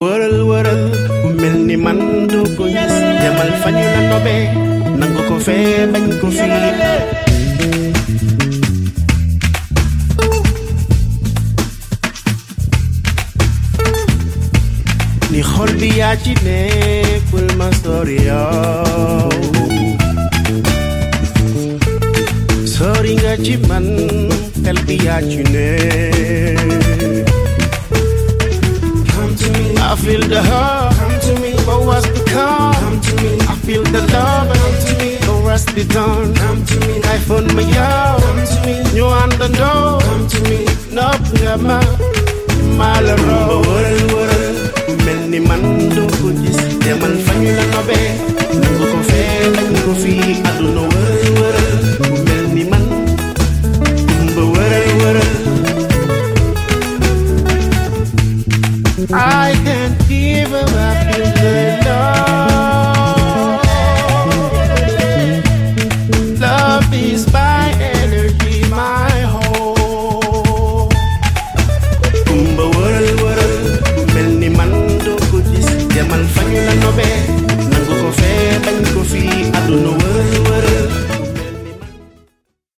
wëral wëral ku mel ni man du ko gis demal fa ñu la nobee nangu ko fee bañ ko fii ni xol bi yaa ci nekkul ma sori yow sori nga ci man xel bi yaa ci nekk I feel the hurt, come to me, but what's the come? Come to me, I feel the love, come to me, but what's the done? Come to me, I found my yow, come to me, you understand, come to me, no piyama, mala road, world, many man do good this, demal fanyu la nobe, nango ko fe, nango ko fi, I don't know world, many man, world. I can't give up, I feel the love. Love is my energy, my home. Kumba world, many man do good this. Demal fanyu la nobe, nango ko fe, bañ ko fi, I don't know world.